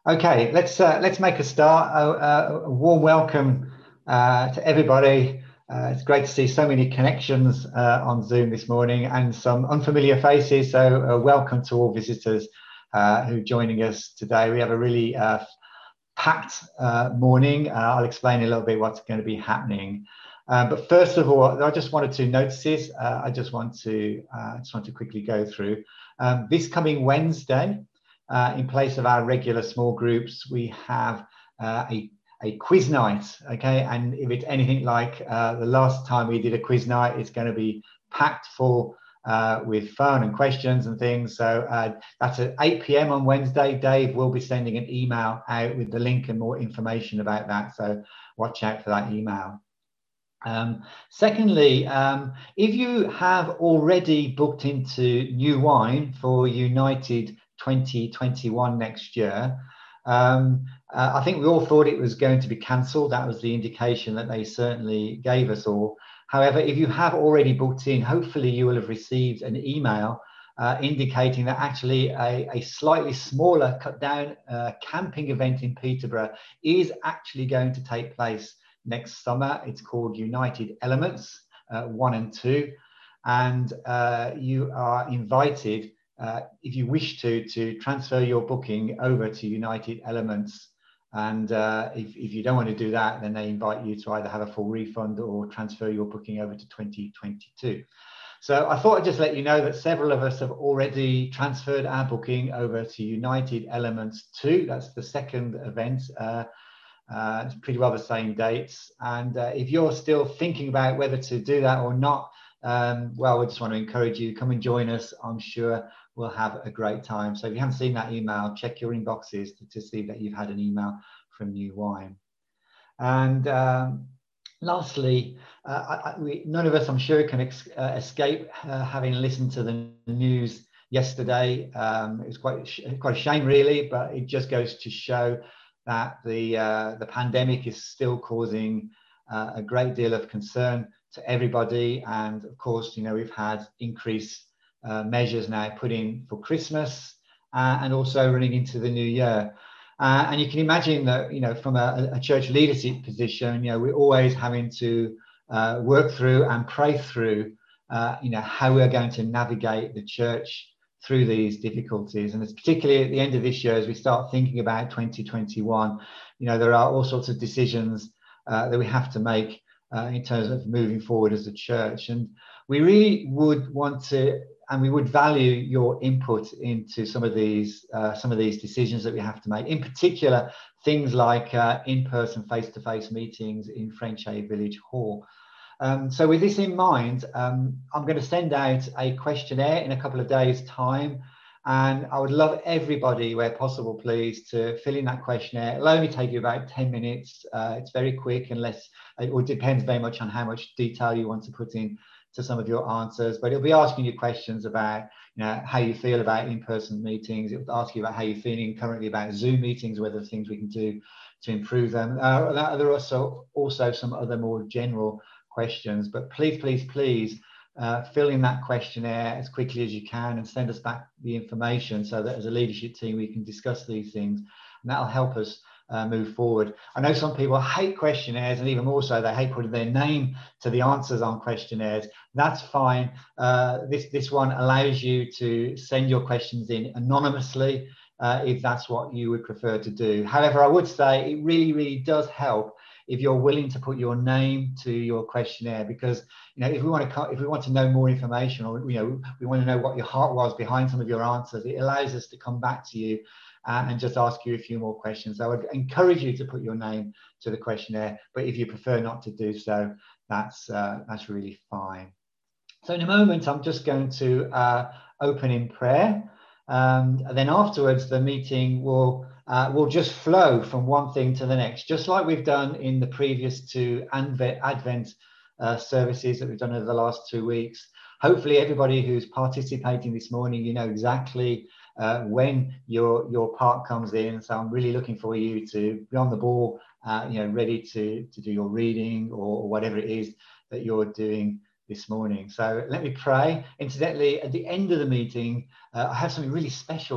Okay, let's make a start. A warm welcome to everybody. It's great to see so many connections on Zoom this morning and some unfamiliar faces. So welcome to all visitors who are joining us today. We have a really packed morning. I'll explain a little bit what's going to be happening. But first of all, I just wanted to notice this. I just want to quickly go through this coming Wednesday. In place of our regular small groups, we have a quiz night, okay? And if it's anything like the last time we did a quiz night, it's going to be packed full with fun and questions and things. So that's at 8 p.m. on Wednesday. Dave will be sending an email out with the link and more information about that. So watch out for that email. Secondly, if you have already booked into New Wine for United 2021 next year, I think we all thought it was going to be cancelled. That was the indication that they certainly gave us all. However, if you have already booked in, hopefully you will have received an email indicating that actually a slightly smaller cut down camping event in Peterborough is actually going to take place next summer. It's called United Elements 1 and 2, and you are invited, if you wish to transfer your booking over to United Elements. And if you don't want to do that, then they invite you to either have a full refund or transfer your booking over to 2022. So I thought I'd just let you know that several of us have already transferred our booking over to United Elements 2. That's the second event. It's pretty well the same dates. And if you're still thinking about whether to do that or not, well, we just want to encourage you, come and join us. I'm sure we'll have a great time. So if you haven't seen that email, check your inboxes to see that you've had an email from New Wine. And lastly, none of us, I'm sure, can escape having listened to the news yesterday. It was quite a shame, really, but it just goes to show that the pandemic is still causing a great deal of concern to everybody. And of course, you know, we've had increased measures now put in for Christmas and also running into the new year. And you can imagine that, you know, from a church leadership position, you know, we're always having to work through and pray through, you know, how we're going to navigate the church through these difficulties. And it's particularly at the end of this year, as we start thinking about 2021, you know, there are all sorts of decisions that we have to make in terms of moving forward as a church. And we really would want to, and we would value your input into some of these decisions that we have to make, in particular, things like in-person, face-to-face meetings in Frenchay Village Hall. So with this in mind, I'm going to send out a questionnaire in a couple of days' time. And I would love everybody, where possible, please, to fill in that questionnaire. It'll only take you about 10 minutes. It's very quick, unless it depends very much on how much detail you want to put in to some of your answers. But it'll be asking you questions about, you know, how you feel about in-person meetings. It'll ask you about how you're feeling currently about Zoom meetings, whether things we can do to improve them. There are also some other more general questions, but please fill in that questionnaire as quickly as you can and send us back the information so that as a leadership team we can discuss these things, and that'll help us move forward. I know some people hate questionnaires, and even more so, they hate putting their name to the answers on questionnaires. That's fine. This one allows you to send your questions in anonymously if that's what you would prefer to do. However, I would say it really does help if you're willing to put your name to your questionnaire, because, you know, if we want to know more information, or, you know, we want to know what your heart was behind some of your answers, it allows us to come back to you and just ask you a few more questions. I would encourage you to put your name to the questionnaire, but if you prefer not to do so, that's really fine. So in a moment, I'm just going to open in prayer, and then afterwards the meeting will just flow from one thing to the next, just like we've done in the previous two Advent services that we've done over the last 2 weeks. Hopefully everybody who's participating this morning, you know exactly when your part comes in. So I'm really looking for you to be on the ball, you know, ready to do your reading or whatever it is that you're doing this morning. So let me pray. Incidentally, at the end of the meeting, I have something really special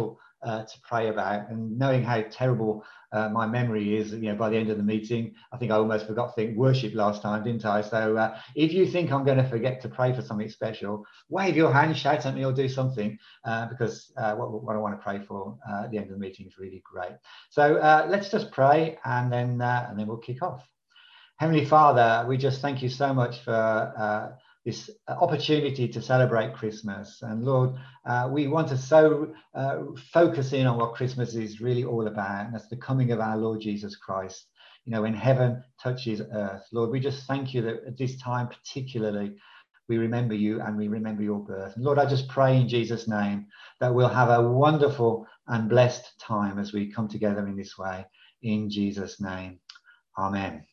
to pray about. And knowing how terrible my memory is, by the end of the meeting, I think I almost forgot to think worship last time, didn't I? So if you think I'm going to forget to pray for something special, wave your hand, shout at me, or do something, because what I want to pray for at the end of the meeting is really great. So let's just pray, and then we'll kick off. Heavenly Father, we just thank you so much for this opportunity to celebrate Christmas. And Lord, we want to focus in on what Christmas is really all about, and that's the coming of our Lord Jesus Christ. When heaven touches earth. Lord, we just thank you that at this time particularly, we remember you and we remember your birth. And Lord, I just pray in Jesus' name that we'll have a wonderful and blessed time as we come together in this way. In Jesus' name, amen.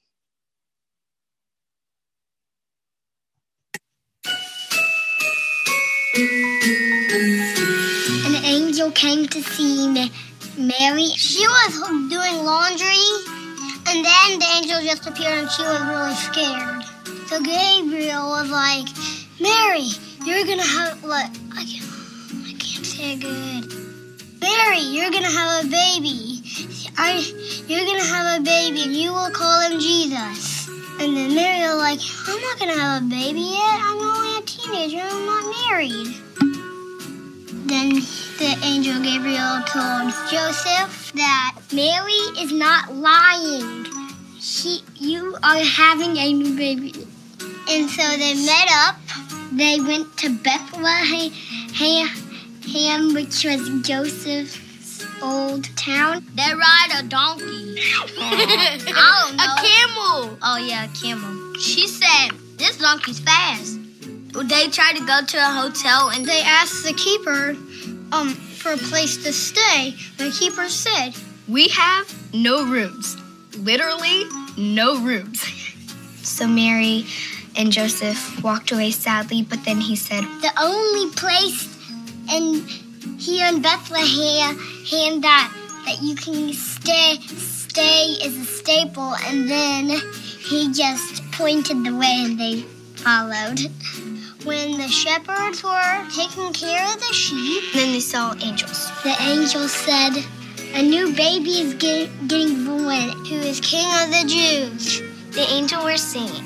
An angel came to see Mary. She was doing laundry, and then the angel just appeared and she was really scared. So Gabriel was like, Mary, you're gonna have what? I can't say it good. Mary, you're gonna have a baby. You're gonna have a baby and you will call him Jesus. And then Mary was like, I'm not gonna have a baby yet. I'm only a teenager. I'm not married. Then the angel Gabriel told Joseph that Mary is not lying. You are having a new baby. And so they met up. They went to Bethlehem, which was Joseph's old town. They ride a donkey. I don't know. A camel. Oh, yeah, a camel. She said, this donkey's fast. They tried to go to a hotel and they asked the keeper for a place to stay. The keeper said, we have no rooms. Literally, no rooms. So Mary and Joseph walked away sadly, but then he said, the only place here in Bethlehem that you can stay is a stable. And then he just pointed the way and they followed. When the shepherds were taking care of the sheep, then they saw angels. The angel said, a new baby is getting born, who is King of the Jews. The angel were singing,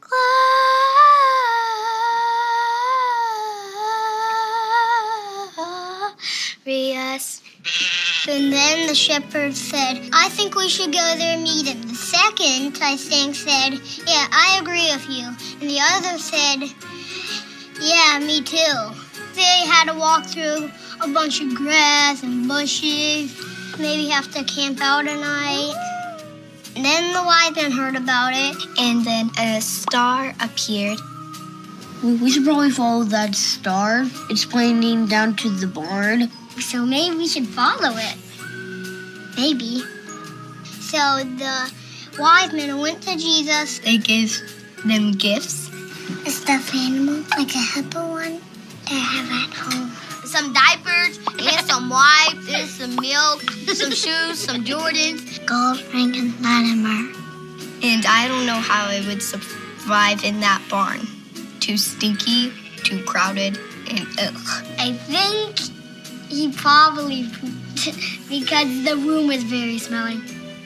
glorious. And then the shepherd said, I think we should go there and meet him. The second, I think, said, yeah, I agree with you. And the other said, yeah, me too. They had to walk through a bunch of grass and bushes, maybe have to camp out a night. And then the wise men heard about it. And then a star appeared. We should probably follow that star. It's pointing down to the barn. So maybe we should follow it. Maybe. So the wise men went to Jesus. They gave them gifts. A stuffed animal, like a hippo one, they have at home. Some diapers, and some wipes, and some milk, some shoes, some Jordans. Gold ring and Latimer. And I don't know how I would survive in that barn. Too stinky, too crowded, and ugh. I think he probably pooped because the room was very smelly.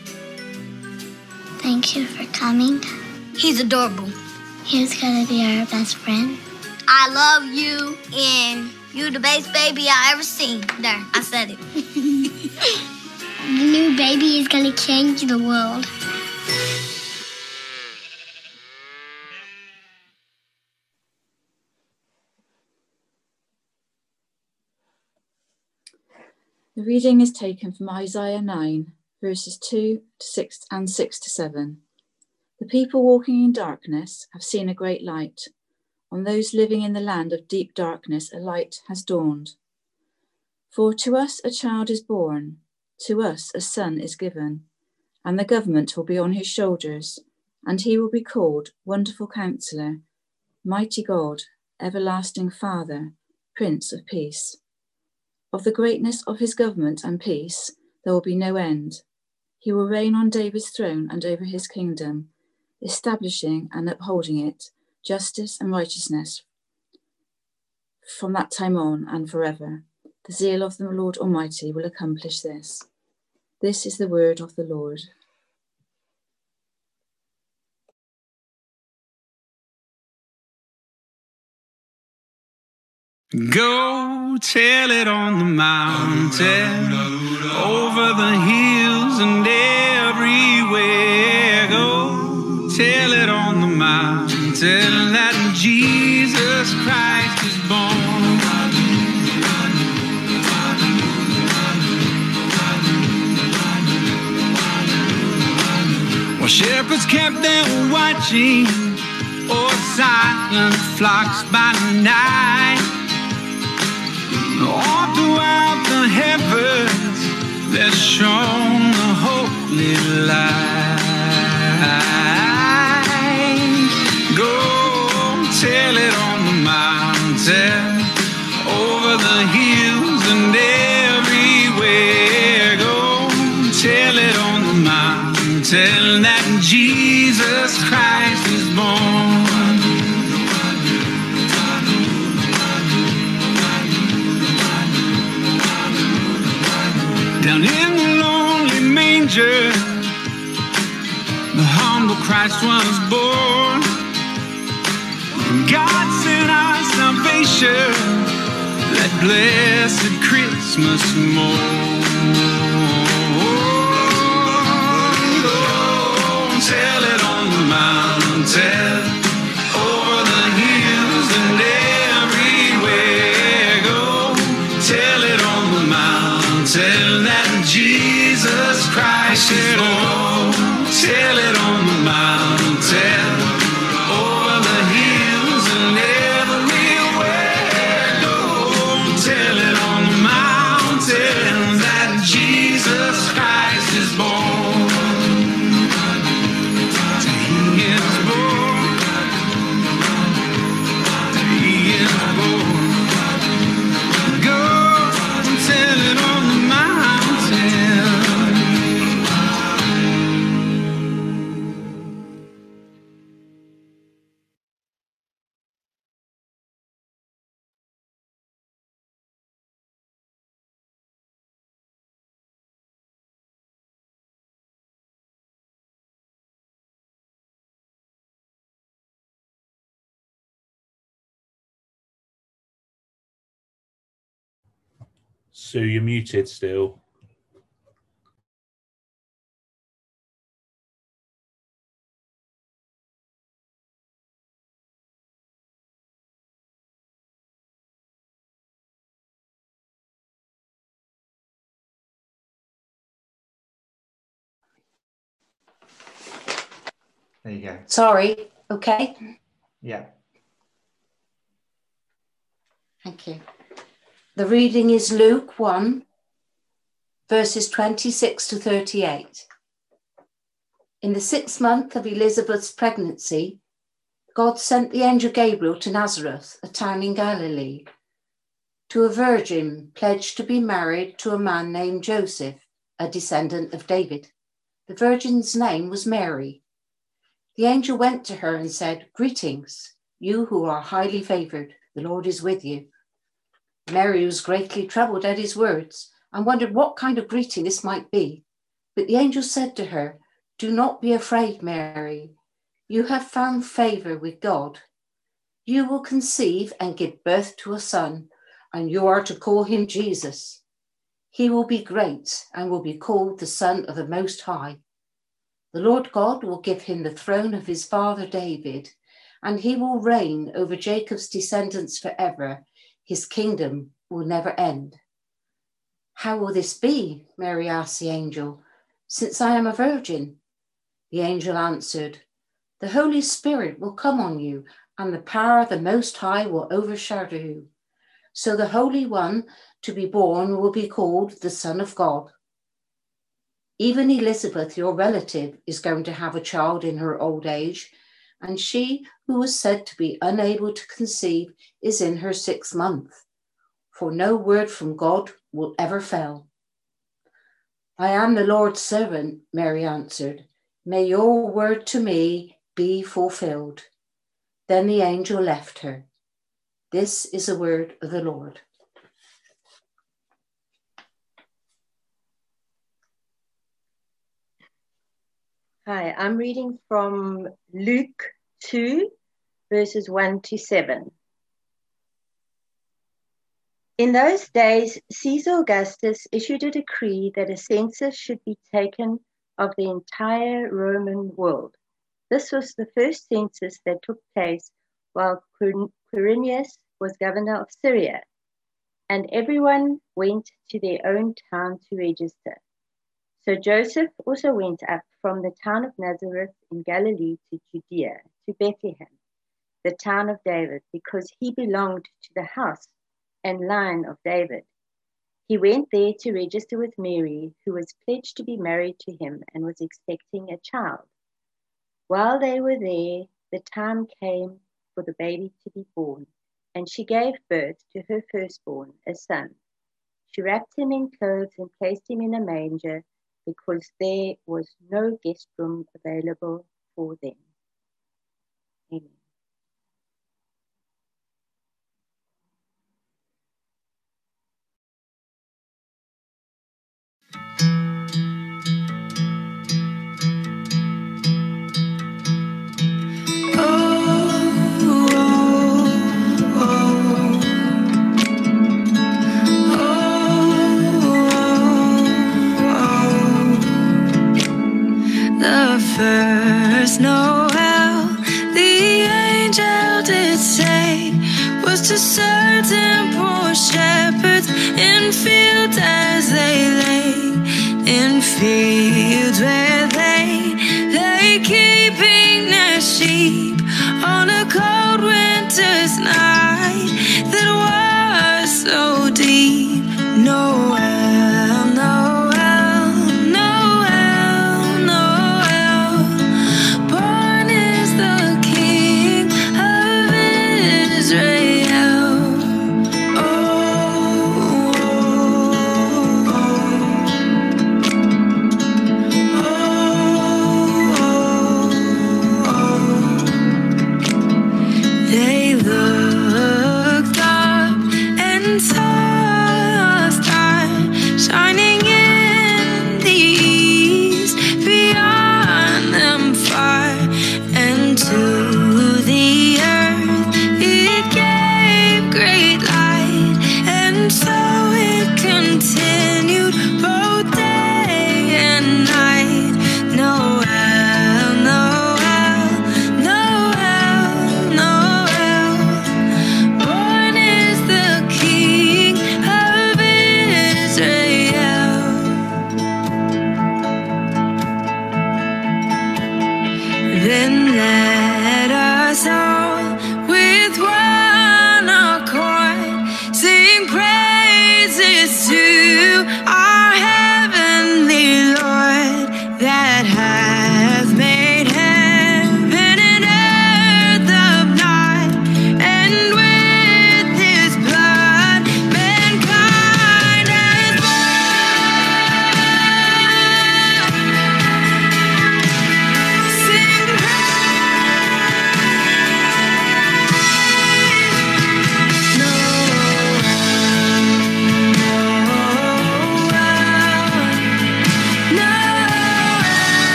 Thank you for coming. He's adorable. He's gonna be our best friend. I love you, and you the best baby I ever seen. There, I said it. The new baby is gonna change the world. The reading is taken from Isaiah 9, verses 2 to 6 and 6 to 7. The people walking in darkness have seen a great light. On those living in the land of deep darkness, a light has dawned. For to us a child is born, to us a son is given, and the government will be on his shoulders, and he will be called Wonderful Counselor, Mighty God, Everlasting Father, Prince of Peace. Of the greatness of his government and peace there will be no end. He will reign on David's throne and over his kingdom, establishing and upholding it, justice and righteousness from that time on and forever. The zeal of the Lord Almighty will accomplish this. This is the word of the Lord. Go tell it on the mountain, over the hills and everywhere. Go tell it on the mountain that Jesus Christ is born. While shepherds kept them watching o'er silent flocks by night, all throughout the heavens there shone the holy light. Go tell it on the mountain, over the hills and everywhere. Go tell it on the mountain that Jesus Christ is born. Down in the lonely manger, the humble Christ was born. God sent our salvation, that blessed Christmas morn. Oh, tell it on the mountain, over the hills and everywhere. Go tell it on the mountain that Jesus Christ is born. Tell it on the mountain, over the hills and everywhere. Go tell it on the mountain that Jesus Christ is born. He is born. He is born. Go tell it on the mountain. Sue, you're muted still. There you go. Sorry, okay. Yeah. Thank you. The reading is Luke 1, verses 26 to 38. In the 6th month of Elizabeth's pregnancy, God sent the angel Gabriel to Nazareth, a town in Galilee, to a virgin pledged to be married to a man named Joseph, a descendant of David. The virgin's name was Mary. The angel went to her and said, "Greetings, you who are highly favored, the Lord is with you." Mary was greatly troubled at his words and wondered what kind of greeting this might be. But the angel said to her, "Do not be afraid, Mary. You have found favor with God. You will conceive and give birth to a son, and you are to call him Jesus. He will be great and will be called the Son of the Most High. The Lord God will give him the throne of his father David, and he will reign over Jacob's descendants forever. His kingdom will never end." "How will this be?" Mary asked the angel, "since I am a virgin?" The angel answered, "The Holy Spirit will come on you, and the power of the Most High will overshadow you. So the Holy One to be born will be called the Son of God. Even Elizabeth, your relative, is going to have a child in her old age, and she who was said to be unable to conceive is in her 6th month, for no word from God will ever fail." "I am the Lord's servant," Mary answered. "May your word to me be fulfilled." Then the angel left her. This is the word of the Lord. Hi, I'm reading from Luke 2, verses 1 to 7. In those days, Caesar Augustus issued a decree that a census should be taken of the entire Roman world. This was the first census that took place while Quirinius was governor of Syria, and everyone went to their own town to register. So Joseph also went up from the town of Nazareth in Galilee to Judea, to Bethlehem, the town of David, because he belonged to the house and line of David. He went there to register with Mary, who was pledged to be married to him and was expecting a child. While they were there, the time came for the baby to be born, and she gave birth to her firstborn, a son. She wrapped him in clothes and placed him in a manger, because there was no guest room available for them. Amen. The first Noel, the angel did say, was to certain poor shepherds in fields as they lay, in fields where they lay keeping their sheep on a cold winter's night that was so deep. Noel, Noel, Noel, Noel, born is the King of Israel. Oh, oh, oh.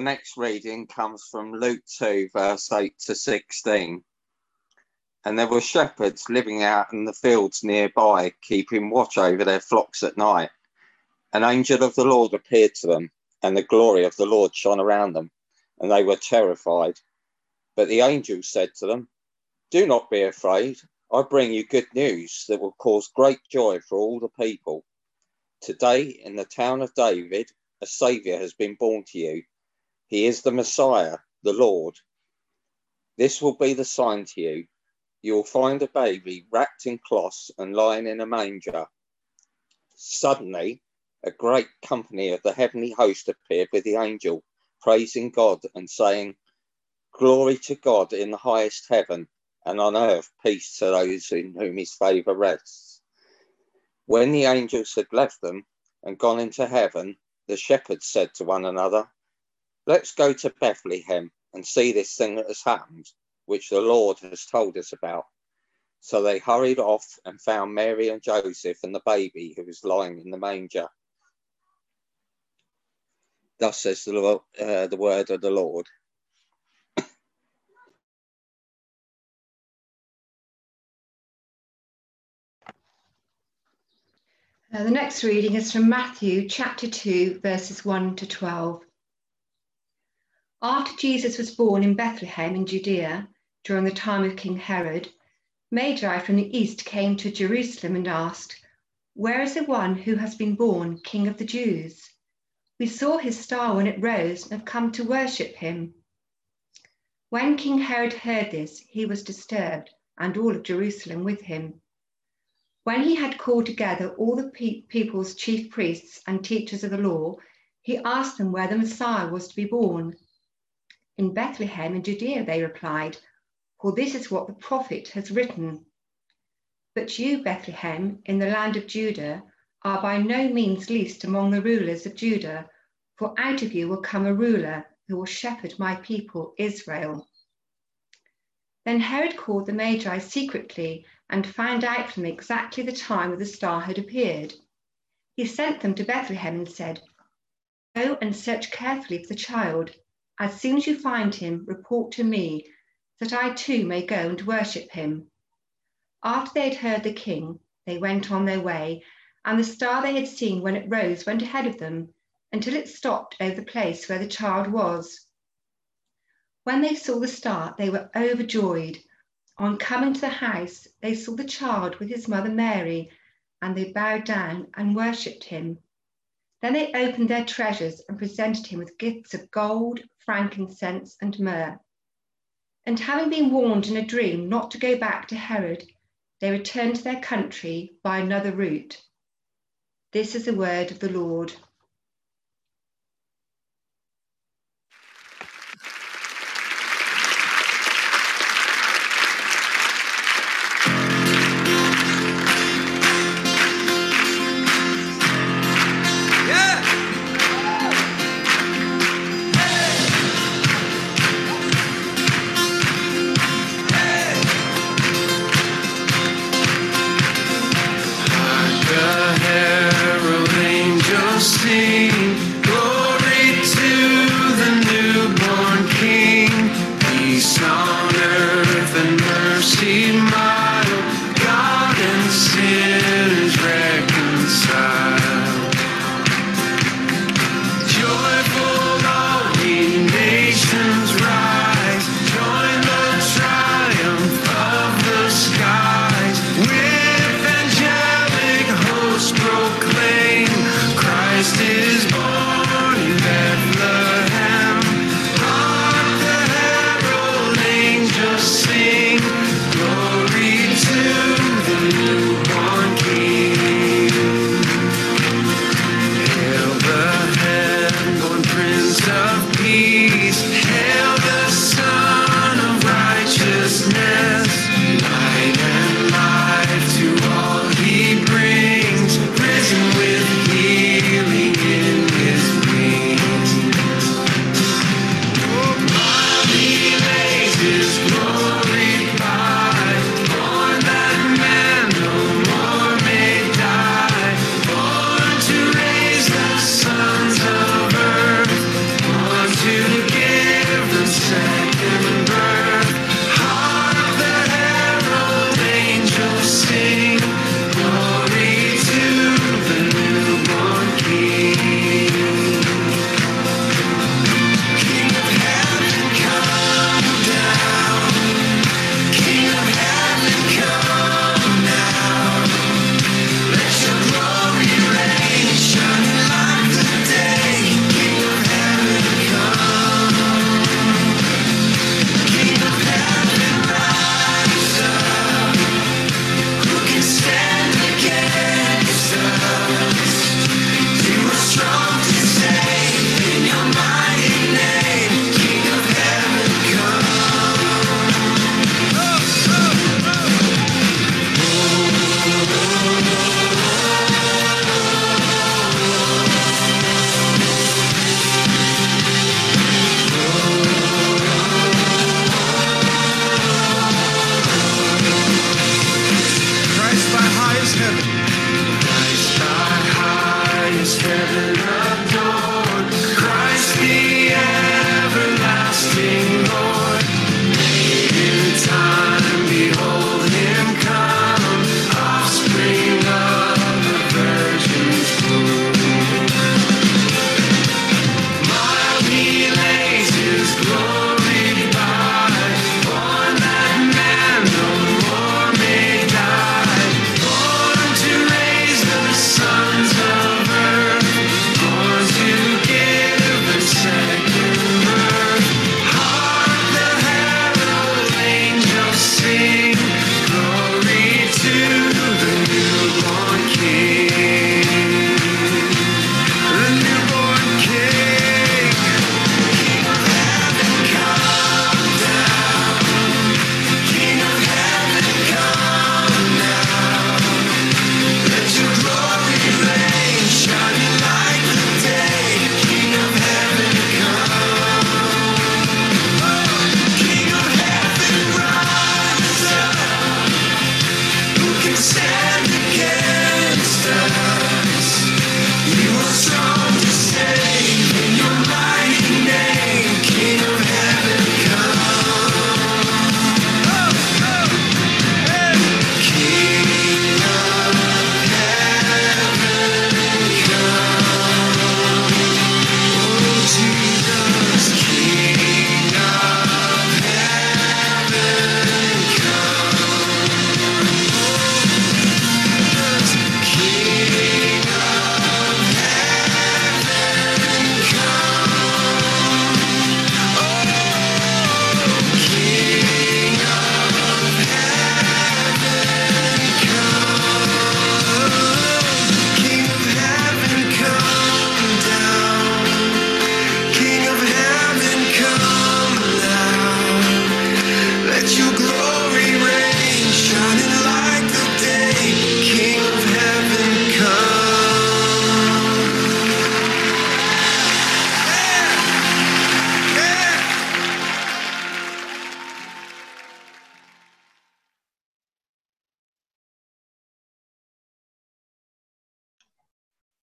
next reading comes from Luke 2, verse 8 to 16. And there were shepherds living out in the fields nearby, keeping watch over their flocks at night. An angel of the Lord appeared to them, and the glory of the Lord shone around them, and they were terrified. But the angel said to them, "Do not be afraid. I bring you good news that will cause great joy for all the people. Today, in the town of David, a Saviour has been born to you. He is the Messiah, the Lord. This will be the sign to you. You will find a baby wrapped in cloths and lying in a manger." Suddenly, a great company of the heavenly host appeared with the angel, praising God and saying, "Glory to God in the highest heaven, and on earth peace to those in whom his favour rests." When the angels had left them and gone into heaven, the shepherds said to one another, "Let's go to Bethlehem and see this thing that has happened, which the Lord has told us about." So they hurried off and found Mary and Joseph and the baby who was lying in the manger. Thus says the word of the Lord. The next reading is from Matthew chapter 2, verses 1 to 12. After Jesus was born in Bethlehem in Judea, during the time of King Herod, Magi from the east came to Jerusalem and asked, "Where is the one who has been born King of the Jews? We saw his star when it rose and have come to worship him." When King Herod heard this, he was disturbed, and all of Jerusalem with him. When he had called together all the people's chief priests and teachers of the law, he asked them where the Messiah was to be born. "In Bethlehem in Judea," they replied, "for this is what the prophet has written. But you, Bethlehem, in the land of Judah, are by no means least among the rulers of Judah, for out of you will come a ruler who will shepherd my people Israel." Then Herod called the Magi secretly and found out from them exactly the time when the star had appeared. He sent them to Bethlehem and said, "Go and search carefully for the child. As soon as you find him, report to me, so that I too may go and worship him." After they had heard the king, they went on their way, and the star they had seen when it rose went ahead of them until it stopped over the place where the child was. When they saw the star, they were overjoyed. On coming to the house, they saw the child with his mother Mary, and they bowed down and worshipped him. Then they opened their treasures and presented him with gifts of gold, frankincense, and myrrh. And having been warned in a dream not to go back to Herod, they returned to their country by another route. This is the word of the Lord. Like a herald angel sings.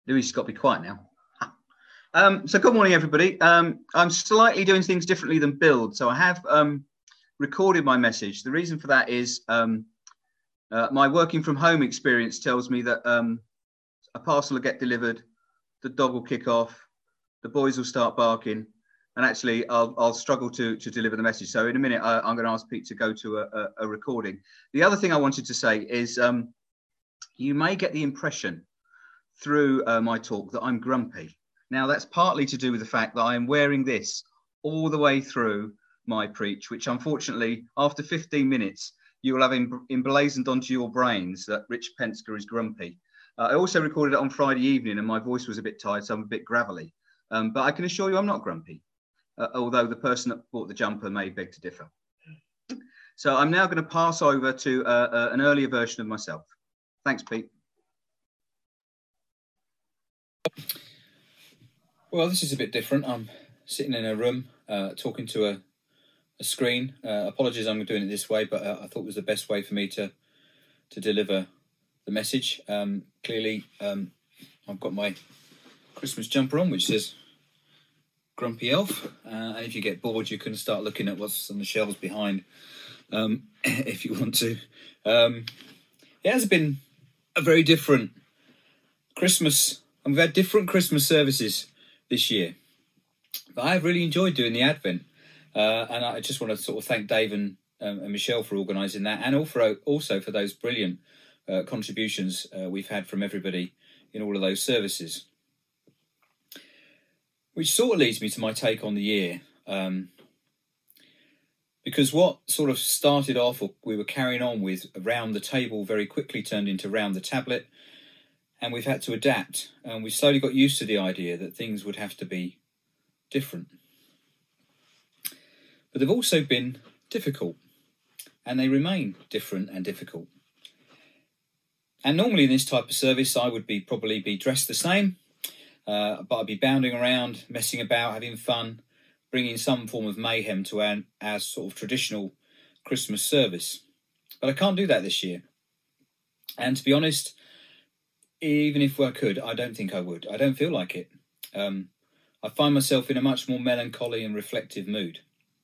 Louis has got to be quiet now. So good morning, everybody. I'm slightly doing things differently than Build. So I have recorded my message. The reason for that is my working from home experience tells me that a parcel will get delivered, the dog will kick off, the boys will start barking, and actually I'll struggle to deliver the message. So in a minute, I'm going to ask Pete to go to a recording. The other thing I wanted to say is you may get the impression through my talk that I'm grumpy. Now, that's partly to do with the fact that I am wearing this all the way through my preach, which unfortunately, after 15 minutes, you will have emblazoned onto your brains that Rich Pensker is grumpy. I also recorded it on Friday evening and my voice was a bit tired, so I'm a bit gravelly. But I can assure you I'm not grumpy, although the person that bought the jumper may beg to differ. So I'm now going to pass over to an earlier version of myself. Thanks, Pete. Well, this is a bit different. I'm sitting in a room talking to a screen. Apologies I'm doing it this way, but I thought it was the best way for me to deliver the message. Clearly, I've got my Christmas jumper on, which says Grumpy Elf. And if you get bored, you can start looking at what's on the shelves behind if you want to. It has been a very different Christmas. And we've had different Christmas services this year. But I have really enjoyed doing the Advent. And I just want to sort of thank Dave and Michelle for organising that, and also for those brilliant contributions we've had from everybody in all of those services. Which sort of leads me to my take on the year. Because what sort of started off, or we were carrying on with, around the table very quickly turned into round the tablet. And we've had to adapt, and we slowly got used to the idea that things would have to be different. But they've also been difficult, and they remain different and difficult. And normally in this type of service, I would probably be dressed the same, but I'd be bounding around, messing about, having fun, bringing some form of mayhem to our sort of traditional Christmas service. But I can't do that this year. And to be honest, even if I could, I don't think I would. I don't feel like it. I find myself in a much more melancholy and reflective mood.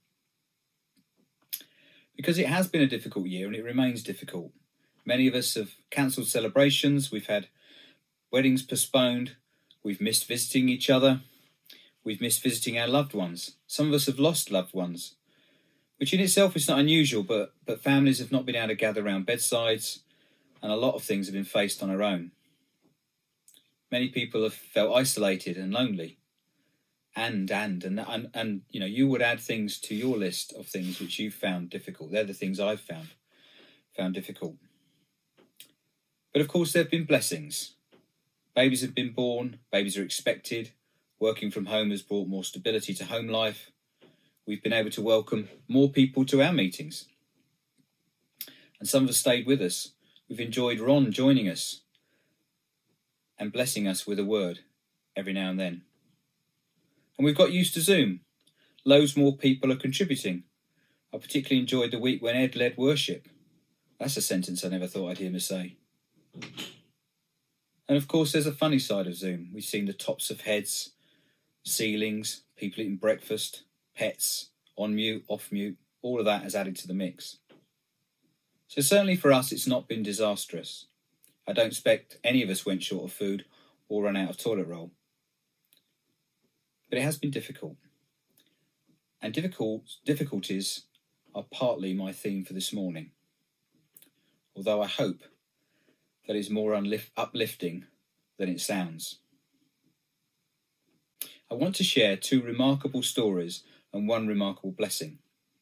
Because it has been a difficult year and it remains difficult. Many of us have cancelled celebrations. We've had weddings postponed. We've missed visiting each other. We've missed visiting our loved ones. Some of us have lost loved ones, which in itself is not unusual, but families have not been able to gather around bedsides, and a lot of things have been faced on our own. Many people have felt isolated and lonely, and you know, you would add things to your list of things which you've found difficult. They're the things I've found difficult. But of course, there have been blessings. Babies have been born. Babies are expected. Working from home has brought more stability to home life. We've been able to welcome more people to our meetings, and some have stayed with us. We've enjoyed Ron joining us and blessing us with a word every now and then. And we've got used to Zoom. Loads more people are contributing. I particularly enjoyed the week when Ed led worship. That's a sentence I never thought I'd hear me say. And of course, there's a funny side of Zoom. We've seen the tops of heads, ceilings, people eating breakfast, pets, on mute, off mute. All of that has added to the mix. So certainly for us, it's not been disastrous. I don't expect any of us went short of food or ran out of toilet roll. But it has been difficult. And difficulties are partly my theme for this morning. Although I hope that is more uplifting than it sounds. I want to share two remarkable stories and one remarkable blessing.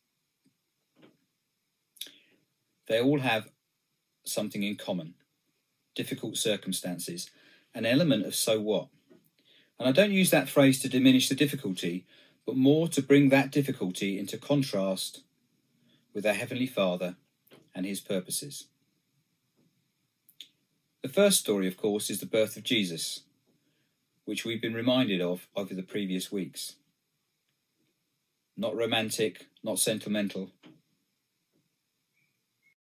They all have something in common. Difficult circumstances, an element of so what. And I don't use that phrase to diminish the difficulty, but more to bring that difficulty into contrast with our Heavenly Father and his purposes. The first story, of course, is the birth of Jesus, which we've been reminded of over the previous weeks. Not romantic, not sentimental.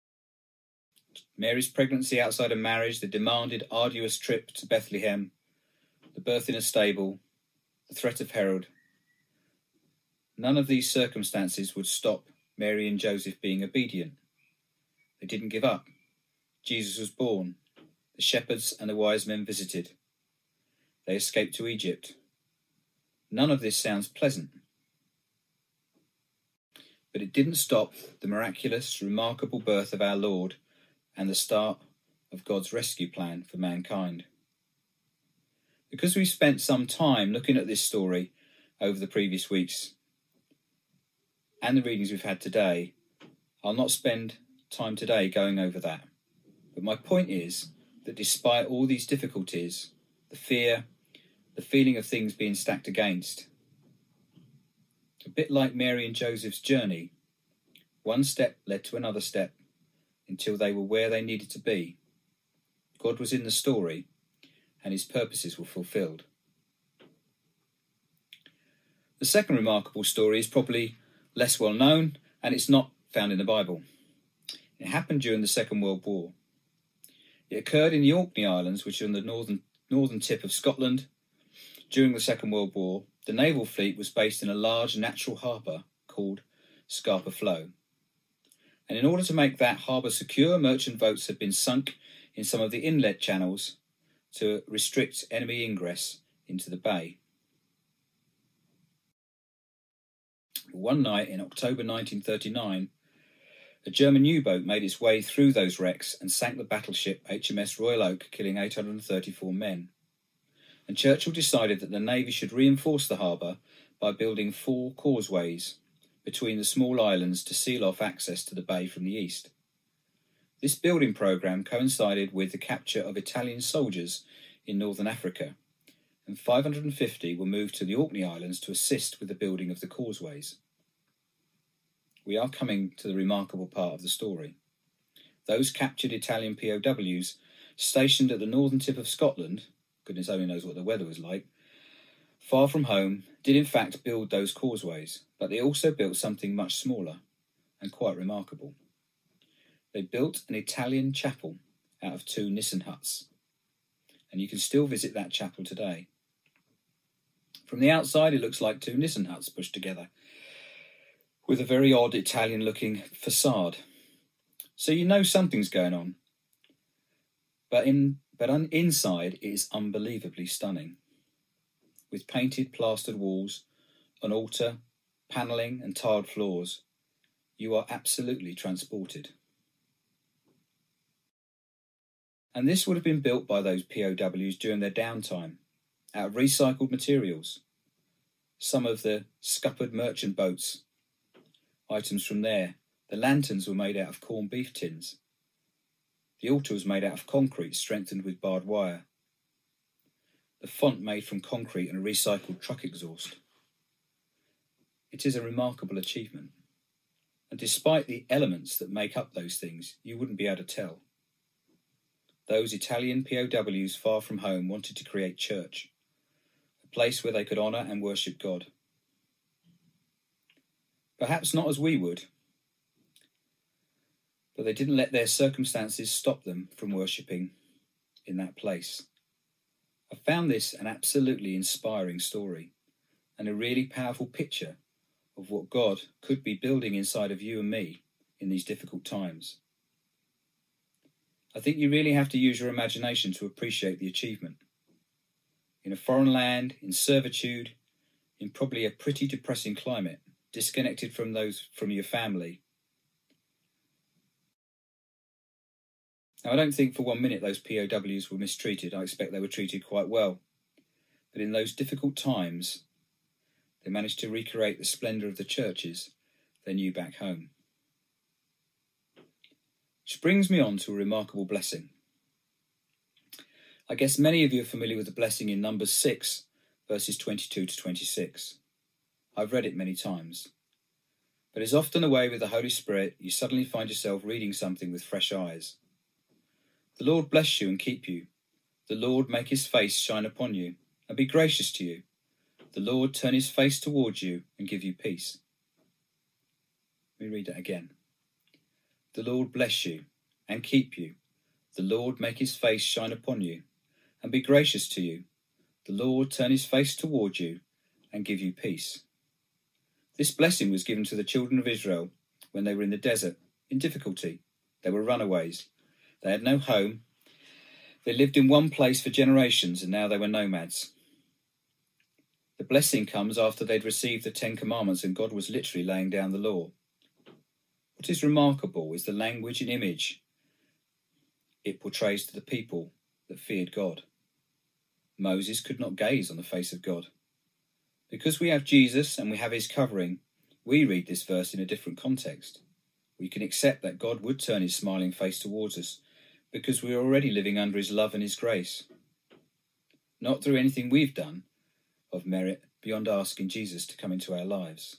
Mary's pregnancy outside of marriage, the demanded arduous trip to Bethlehem, the birth in a stable, the threat of Herod. None of these circumstances would stop Mary and Joseph being obedient. They didn't give up. Jesus was born. The shepherds and the wise men visited. They escaped to Egypt. None of this sounds pleasant. But it didn't stop the miraculous, remarkable birth of our Lord and the start of God's rescue plan for mankind. Because we've spent some time looking at this story over the previous weeks and the readings we've had today, I'll not spend time today going over that. But my point is that despite all these difficulties, the fear, the feeling of things being stacked against, a bit like Mary and Joseph's journey, one step led to another step until they were where they needed to be. God was in the story and his purposes were fulfilled. The second remarkable story is probably less well known and it's not found in the Bible. It happened during the Second World War. It occurred in the Orkney Islands, which are on the northern tip of Scotland. During the Second World War, the naval fleet was based in a large natural harbour called Scapa Flow. And in order to make that harbour secure, merchant boats had been sunk in some of the inlet channels to restrict enemy ingress into the bay. One night in October 1939, a German U-boat made its way through those wrecks and sank the battleship HMS Royal Oak, killing 834 men. And Churchill decided that the Navy should reinforce the harbour by building 4 causeways between the small islands to seal off access to the bay from the east. This building programme coincided with the capture of Italian soldiers in northern Africa, and 550 were moved to the Orkney Islands to assist with the building of the causeways. We are coming to the remarkable part of the story. Those captured Italian POWs stationed at the northern tip of Scotland, goodness only knows what the weather was like, far from home, did in fact build those causeways, but they also built something much smaller and quite remarkable. They built an Italian chapel out of 2 Nissen huts, and you can still visit that chapel today. From the outside, it looks like 2 Nissen huts pushed together, with a very odd Italian-looking facade. So you know something's going on. But inside it is unbelievably stunning. With painted plastered walls, an altar, panelling and tiled floors, you are absolutely transported. And this would have been built by those POWs during their downtime, out of recycled materials. Some of the scuppered merchant boats, items from there. The lanterns were made out of corned beef tins. The altar was made out of concrete strengthened with barbed wire. The font made from concrete and a recycled truck exhaust. It is a remarkable achievement. And despite the elements that make up those things, you wouldn't be able to tell. Those Italian POWs far from home wanted to create church, a place where they could honour and worship God. Perhaps not as we would, but they didn't let their circumstances stop them from worshipping in that place. I found this an absolutely inspiring story and a really powerful picture of what God could be building inside of you and me in these difficult times. I think you really have to use your imagination to appreciate the achievement. In a foreign land, in servitude, in probably a pretty depressing climate, disconnected from your family. Now, I don't think for 1 minute those POWs were mistreated. I expect they were treated quite well. But in those difficult times, they managed to recreate the splendour of the churches they knew back home. Which brings me on to a remarkable blessing. I guess many of you are familiar with the blessing in Numbers 6, verses 22 to 26. I've read it many times. But as often the way with the Holy Spirit, you suddenly find yourself reading something with fresh eyes. The Lord bless you and keep you. The Lord make his face shine upon you and be gracious to you. The Lord turn his face towards you and give you peace. Let me read that again. The Lord bless you and keep you. The Lord make his face shine upon you and be gracious to you. the Lord turn his face toward you and give you peace. This blessing was given to the children of Israel when they were in the desert, in difficulty. They were runaways. They had no home. They lived in one place for generations, and now they were nomads. The blessing comes after they'd received the 10 Commandments and God was literally laying down the law. What is remarkable is the language and image it portrays to the people that feared God. Moses could not gaze on the face of God. Because we have Jesus and we have his covering, we read this verse in a different context. We can accept that God would turn his smiling face towards us because we are already living under his love and his grace. Not through anything we've done of merit beyond asking Jesus to come into our lives.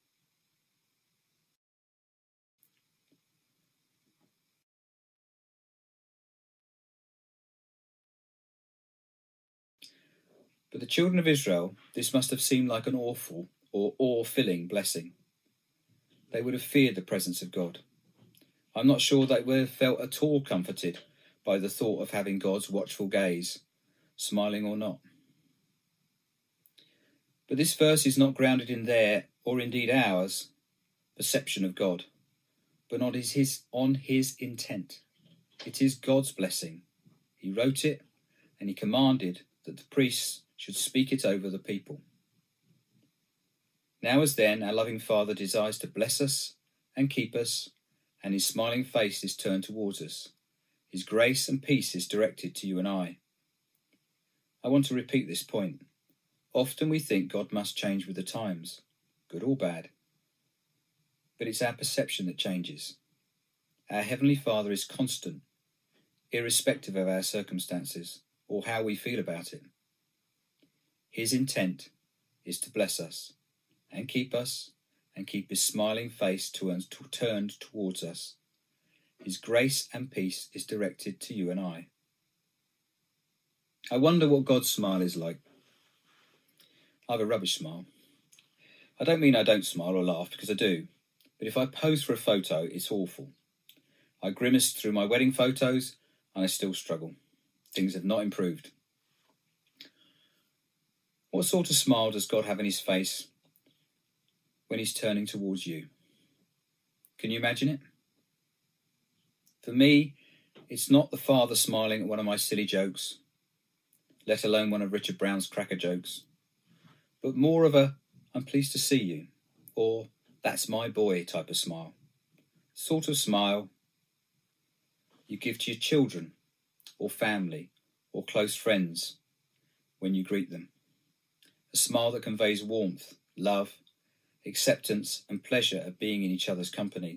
But the children of Israel, this must have seemed like an awful or awe-filling blessing. They would have feared the presence of God. I'm not sure they would have felt at all comforted by the thought of having God's watchful gaze, smiling or not. But this verse is not grounded in their, or indeed ours, perception of God, but on his intent. It is God's blessing. He wrote it, and he commanded that the priests should speak it over the people. Now as then, our loving Father desires to bless us and keep us, and his smiling face is turned towards us. His grace and peace is directed to you and I. I want to repeat this point. Often we think God must change with the times, good or bad. But it's our perception that changes. Our Heavenly Father is constant, irrespective of our circumstances or how we feel about it. His intent is to bless us and keep his smiling face turned towards us. His grace and peace is directed to you and I. I wonder what God's smile is like. I have a rubbish smile. I don't mean I don't smile or laugh, because I do. But if I pose for a photo, it's awful. I grimaced through my wedding photos and I still struggle. Things have not improved. What sort of smile does God have in his face when he's turning towards you? Can you imagine it? For me, it's not the Father smiling at one of my silly jokes, let alone one of Richard Brown's cracker jokes, but more of a, I'm pleased to see you, or that's my boy type of smile. Sort of smile you give to your children, or family, or close friends when you greet them. A smile that conveys warmth, love, acceptance, and pleasure of being in each other's company.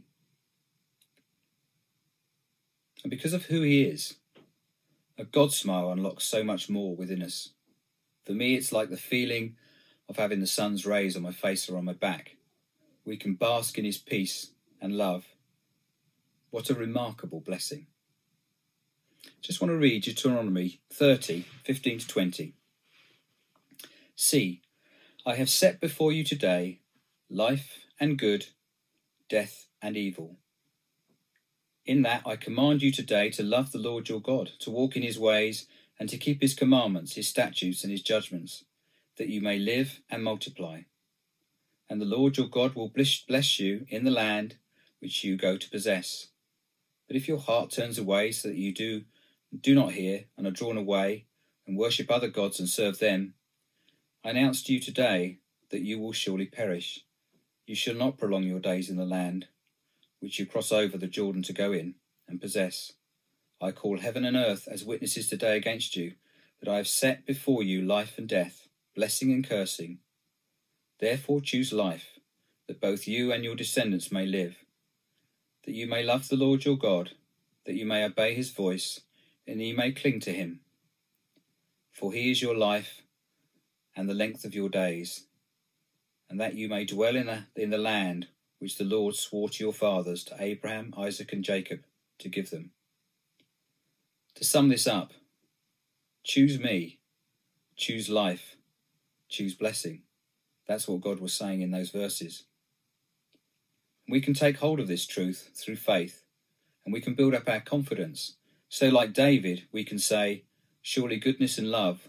And because of who he is, a God smile unlocks so much more within us. For me, it's like the feeling of having the sun's rays on my face or on my back. We can bask in his peace and love. What a remarkable blessing. Just want to read Deuteronomy 30, 15 to 20. See, I have set before you today life and good, death and evil. In that I command you today to love the Lord your God, to walk in his ways, and to keep his commandments, his statutes and his judgments, that you may live and multiply. And the Lord your God will bless you in the land which you go to possess. But if your heart turns away so that you do not hear and are drawn away and worship other gods and serve them, I announce to you today that you will surely perish. You shall not prolong your days in the land which you cross over the Jordan to go in and possess. I call heaven and earth as witnesses today against you, that I have set before you life and death, blessing and cursing. Therefore choose life, that both you and your descendants may live, that you may love the Lord your God, that you may obey his voice, and you may cling to him. For he is your life and the length of your days, and that you may dwell in the land which the Lord swore to your fathers, to Abraham, Isaac, and Jacob, to give them. To sum this up, choose me, choose life, choose blessing. That's what God was saying in those verses. We can take hold of this truth through faith, and we can build up our confidence. So like David, we can say, surely goodness and love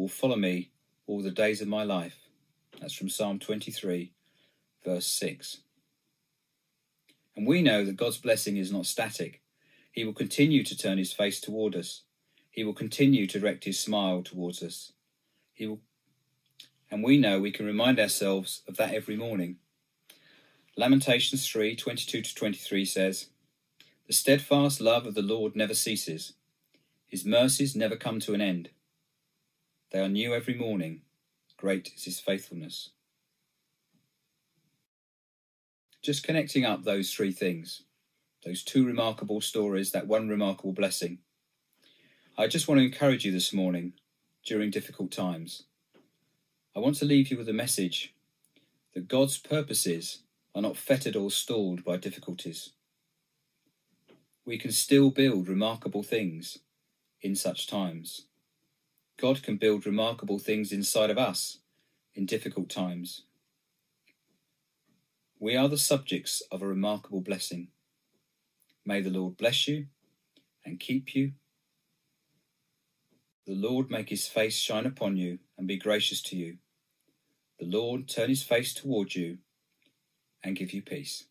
will follow me all the days of my life. That's from Psalm 23, verse 6. And we know that God's blessing is not static. He will continue to turn his face toward us. He will continue to direct his smile towards us. And we know we can remind ourselves of that every morning. Lamentations 3:22-23 says, "The steadfast love of the Lord never ceases. His mercies never come to an end. They are new every morning. Great is his faithfulness." Just connecting up those three things, those two remarkable stories, that one remarkable blessing. I just want to encourage you this morning during difficult times. I want to leave you with a message that God's purposes are not fettered or stalled by difficulties. We can still build remarkable things in such times. God can build remarkable things inside of us in difficult times. We are the subjects of a remarkable blessing. May the Lord bless you and keep you. The Lord make his face shine upon you and be gracious to you. The Lord turn his face toward you and give you peace.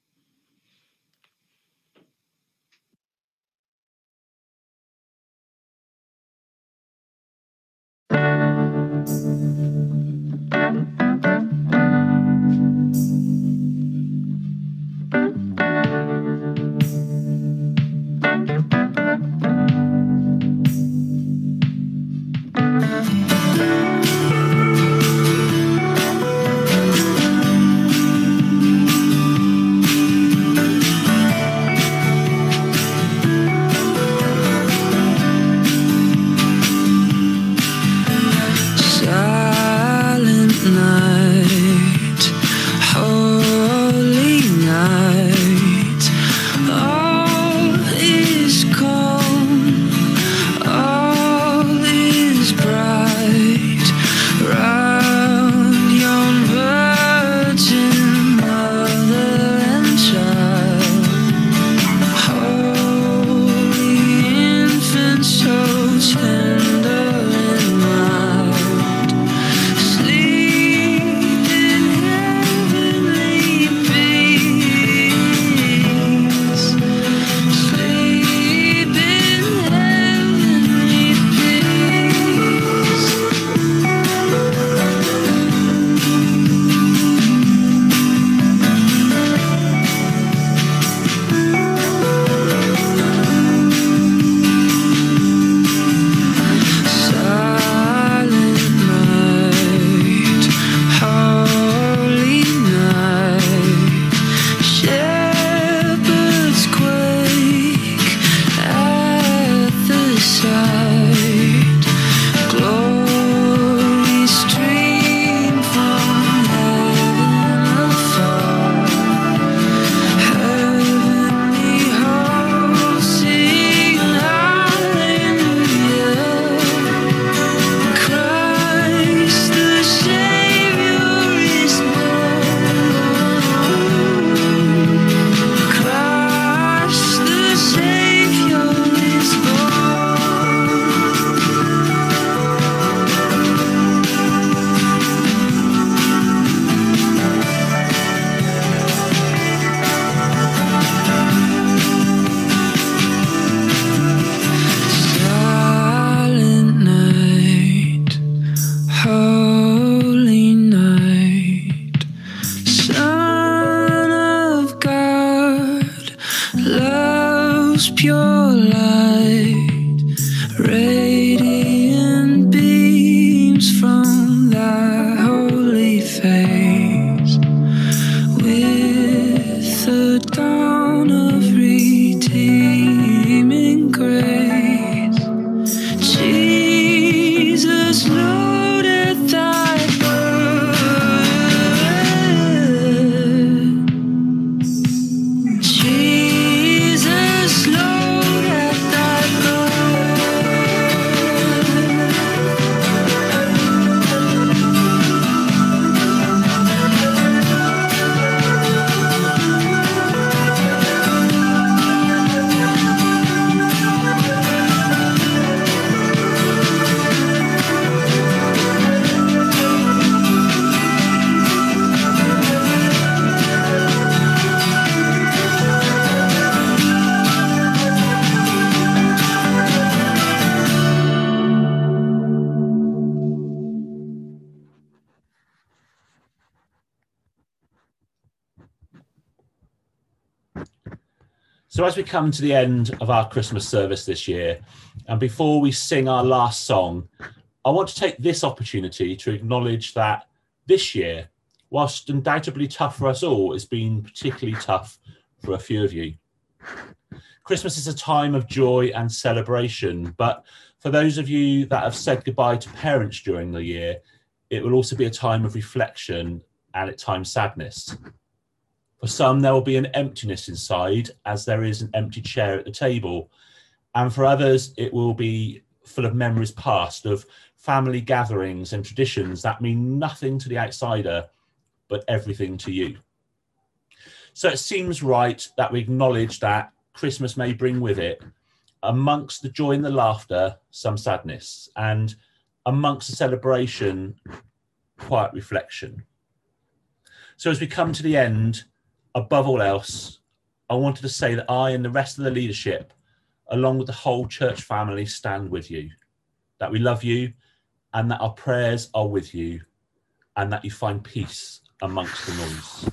So as we come to the end of our Christmas service this year, and before we sing our last song, I want to take this opportunity to acknowledge that this year, whilst undoubtedly tough for us all, it's been particularly tough for a few of you. Christmas is a time of joy and celebration, but for those of you that have said goodbye to parents during the year, it will also be a time of reflection and at times sadness. For some, there will be an emptiness inside, as there is an empty chair at the table. And for others, it will be full of memories past, of family gatherings and traditions that mean nothing to the outsider, but everything to you. So it seems right that we acknowledge that Christmas may bring with it, amongst the joy and the laughter, some sadness, and amongst the celebration, quiet reflection. So as we come to the end, above all else, I wanted to say that I and the rest of the leadership, along with the whole church family, stand with you, that we love you and that our prayers are with you and that you find peace amongst the noise.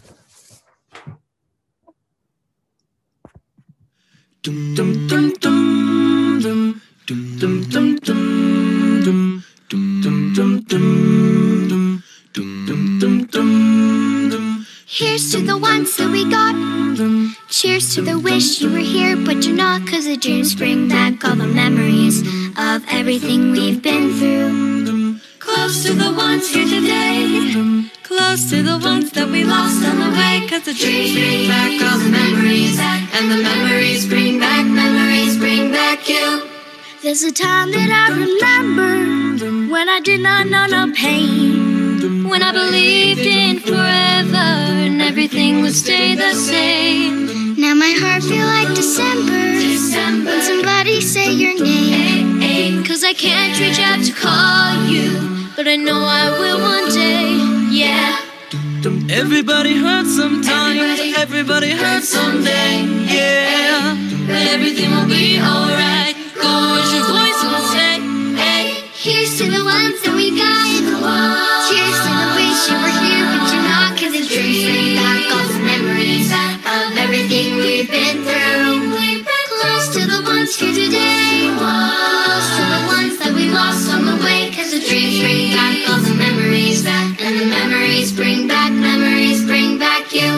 Dum dum dum dum dum dum dum dum dum dum dum dum dum dum dum dum. Here's to the ones that we got. Cheers to the wish you were here, but you're not, 'cause the dreams bring back all the memories of everything we've been through. Close to the ones here today, close to the ones that we lost on the way, 'cause the dreams bring back all the memories, and the memories bring back you. There's a time that I remember when I did not know no pain, when I believed in forever and everything would stay the same. Now my heart feel like December when somebody say your name, 'Cause I can't reach out to call you, but I know I will one day, yeah. Everybody hurts sometimes, everybody hurts someday, yeah. But everything will be alright. Go as your voice will say, hey. Here's to the ones that we got. Cheers to the wish you were here, but you're not, 'cause the dreams bring back all the memories of everything we've been through. Close to the ones here today, close to the ones that we lost on the way, 'cause the dreams bring back all the memories, and the memories bring back you.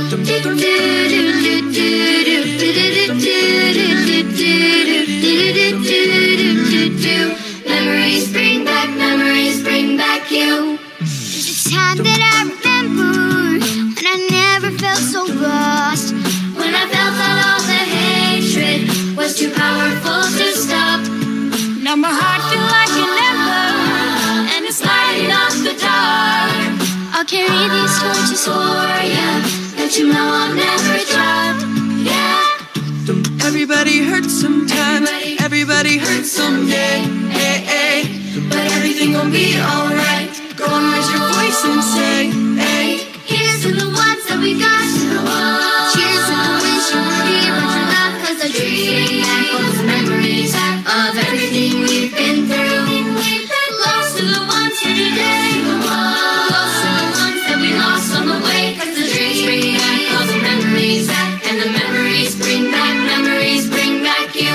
Memories bring back you. There's a time that I remember when I never felt so lost, when I felt that all the hatred was too powerful to stop. Now my heart feels like an ember, and it's lighting up the dark. I'll carry these torches for you, but you know I'll never drop, yeah. Everybody hurts sometimes, everybody hurts someday, hey, hey. But everything gon' be alright. Go and raise your voice and say, hey. Here's to the ones that we got. Cheers to the wish you were here, but you're not, 'cause the dreams bring back all the memories of everything we've been through. Close to the ones here today, close to the ones that we lost on the way, 'cause the dreams bring back all the memories, and the memories bring back you.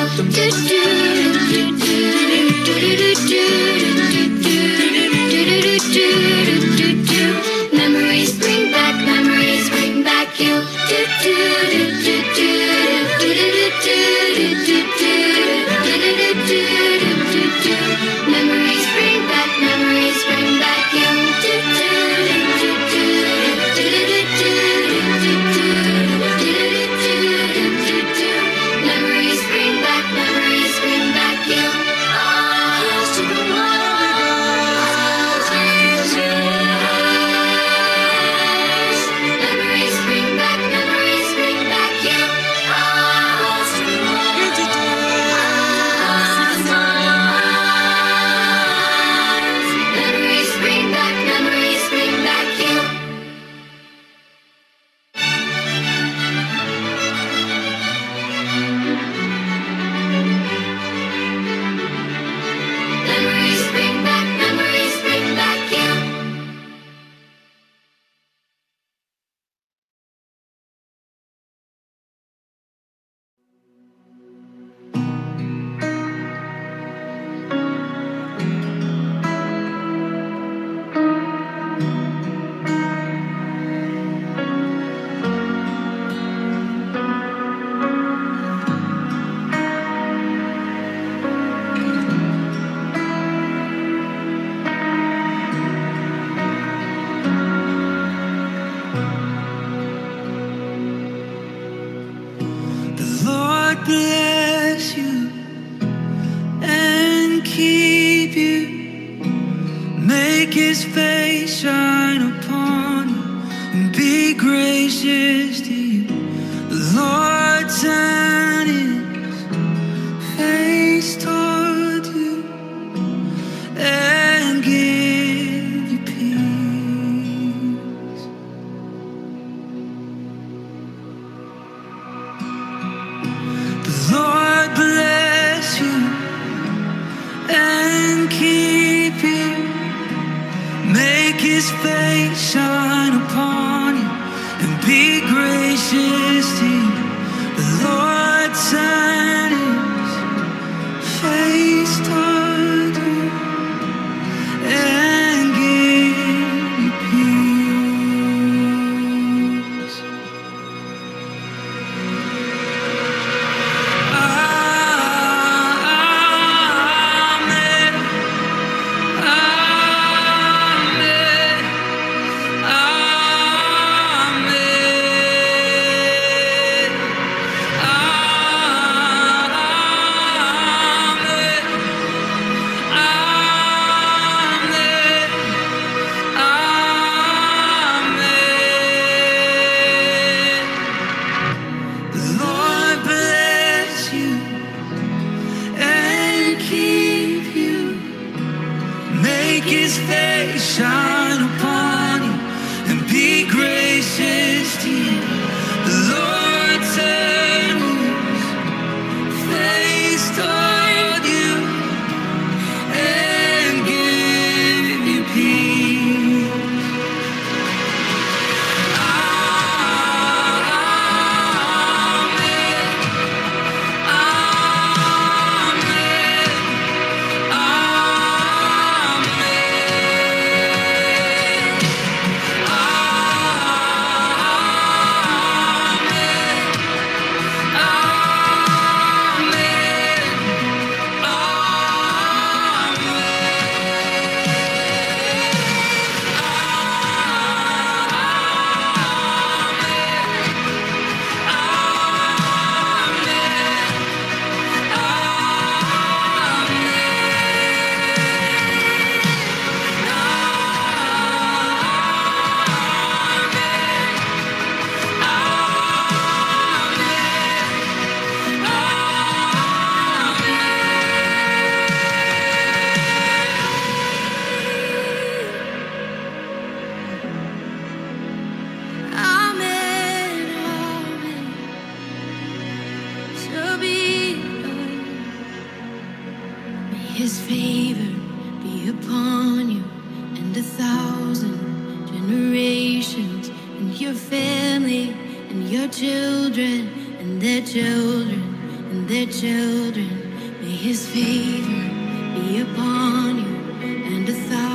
bless you and keep you. Make his face shine upon you and be gracious to you. The Lord turn his face toward you and give you peace. The Lord bless you and keep you. Make his face shine upon you and be gracious to you. The Lord turn his face toward you and give you peace. Amen. His face shine upon you and be gracious to you. The Lord turn his face toward you and give you peace. His favor be upon you and 1,000 generations, and your family and your children and their children and their children. May his favor be upon you and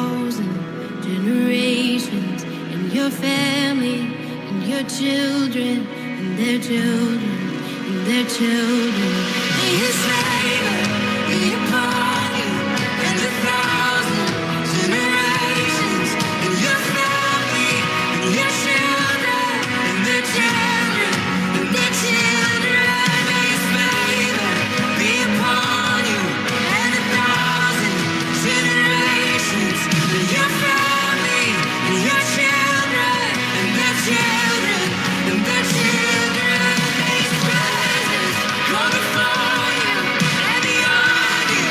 1,000 generations, and your family and your children and their children and their children. May his favor be upon you and 1,000 generations, and your family and your children and their children and their children. May his favor be upon you and 1,000 generations, and your family and your children and their children and their children. May his presence go before you and beyond you.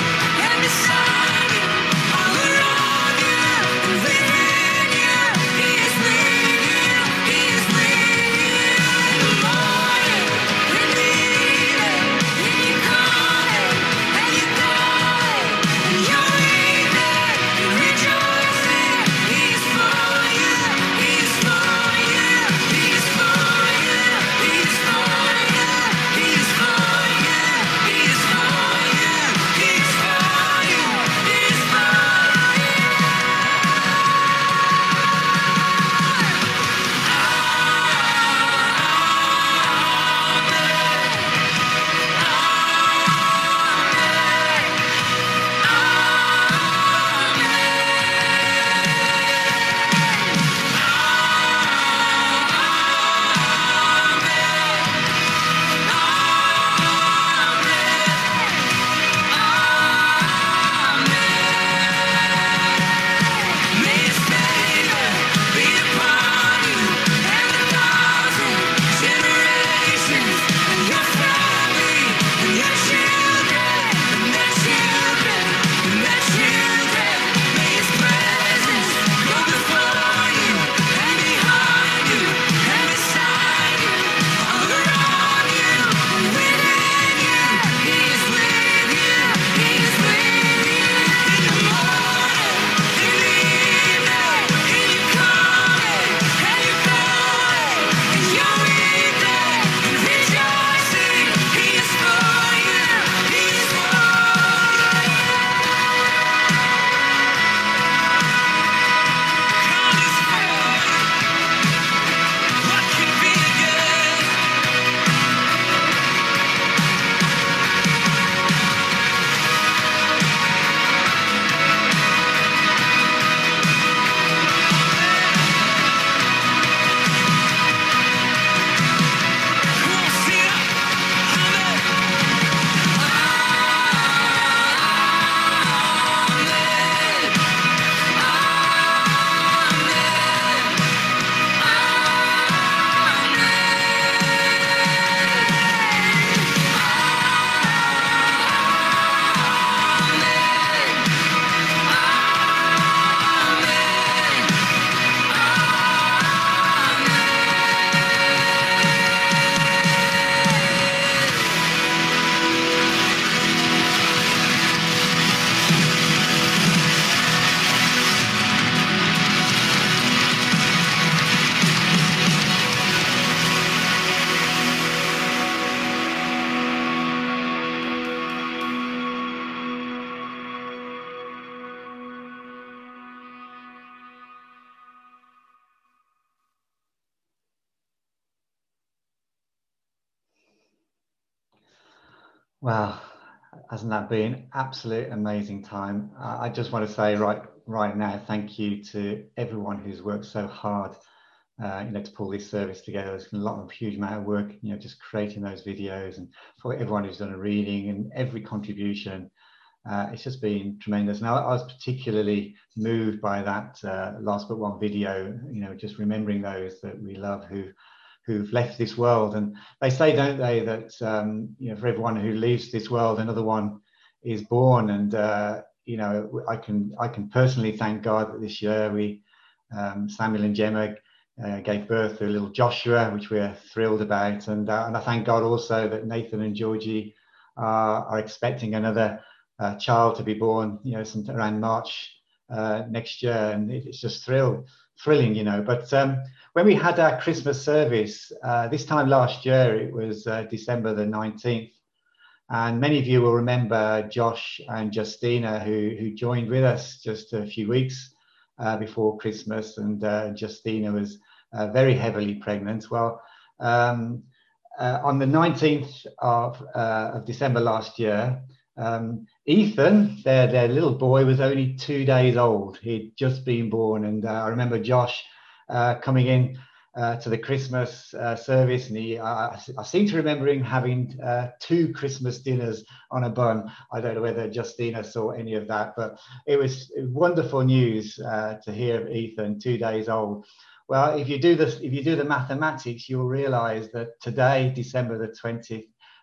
Well, hasn't that been absolute amazing time? I just want to say right now, thank you to everyone who's worked so hard, to pull this service together. There's been a huge amount of work, just creating those videos, and for everyone who's done a reading and every contribution. It's just been tremendous. Now, I was particularly moved by that last but one video, just remembering those that we love who've left this world. And they say, don't they, that for everyone who leaves this world, another one is born. And I can personally thank God that this year we Samuel and Gemma gave birth to little Joshua, which we're thrilled about. And I thank God also that Nathan and Georgie are expecting another child to be born, around March next year, and it's just thrilling. But when we had our Christmas service this time last year, it was December the 19th, and many of you will remember Josh and Justina who joined with us just a few weeks before Christmas, and Justina was very heavily pregnant. Well, on the 19th of December last year, Ethan, their little boy, was only 2 days old. He'd just been born, and I remember Josh coming in to the Christmas service, and I seem to remember him having 2 Christmas dinners on a bun. I don't know whether Justina saw any of that, but it was wonderful news to hear of Ethan 2 days old. Well, if you do the mathematics, you'll realise that today, December the 20th,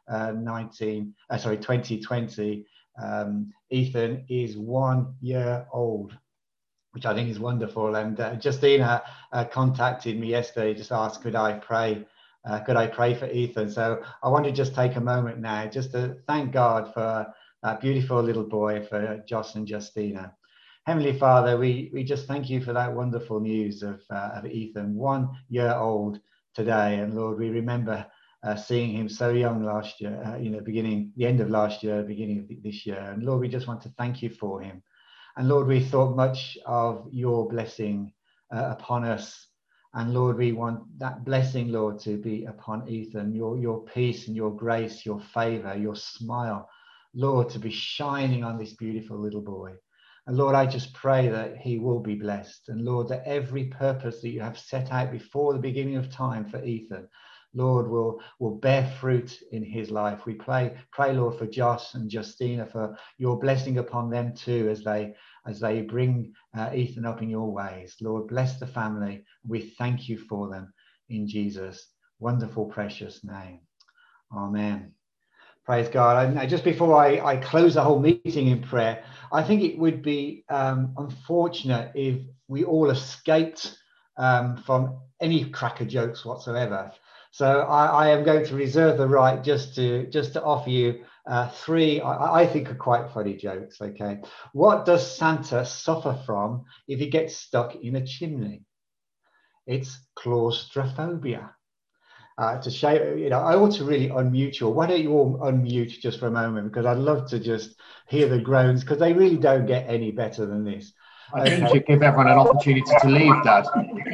2020, Ethan is 1 year old, which I think is wonderful. And Justina contacted me yesterday, just asked, could I pray for Ethan? So I want to just take a moment now just to thank God for that beautiful little boy, for Josh and Justina. Heavenly Father, we just thank you for that wonderful news of Ethan, 1 year old today. And Lord, we remember seeing him so young last year, the end of last year, beginning of this year. And Lord, we just want to thank you for him. And Lord, we thought much of your blessing upon us. And Lord, we want that blessing, Lord, to be upon Ethan, your peace and your grace, your favor, your smile, Lord, to be shining on this beautiful little boy. And Lord, I just pray that he will be blessed. And Lord, that every purpose that you have set out before the beginning of time for Ethan, Lord, will bear fruit in his life. We pray, Lord, for Josh and Justina, for your blessing upon them too, as they bring Ethan up in your ways. Lord, bless the family. We thank you for them in Jesus' wonderful, precious name. Amen. Praise God. And just before I close the whole meeting in prayer, I think it would be unfortunate if we all escaped from any cracker jokes whatsoever. So I am going to reserve the right just to offer you 3 I think are quite funny jokes. Okay, what does Santa suffer from if he gets stuck in a chimney? It's claustrophobia. To show, I ought to really unmute you. Why don't you all unmute just for a moment, because I'd love to just hear the groans, because they really don't get any better than this. I think you should give everyone an opportunity to leave, Dad.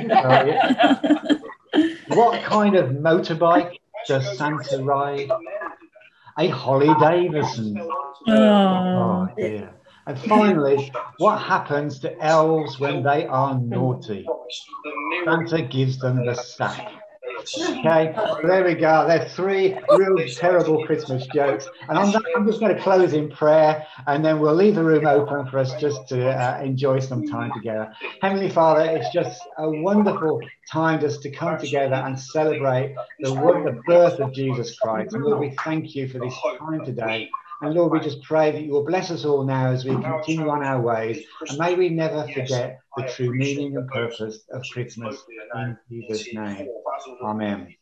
What kind of motorbike does Santa ride? A Holly Davidson. Oh dear. And finally, what happens to elves when they are naughty? Santa gives them the sack. Okay, there we go. There's 3 real terrible Christmas jokes. And on that, I'm just going to close in prayer, and then we'll leave the room open for us just to enjoy some time together. Heavenly Father, it's just a wonderful time just to come together and celebrate the birth of Jesus Christ. And Lord, we thank you for this time today. And Lord, we just pray that you will bless us all now as we continue on our ways. And may we never forget the true meaning and purpose of Christmas. In Jesus' name. Amen.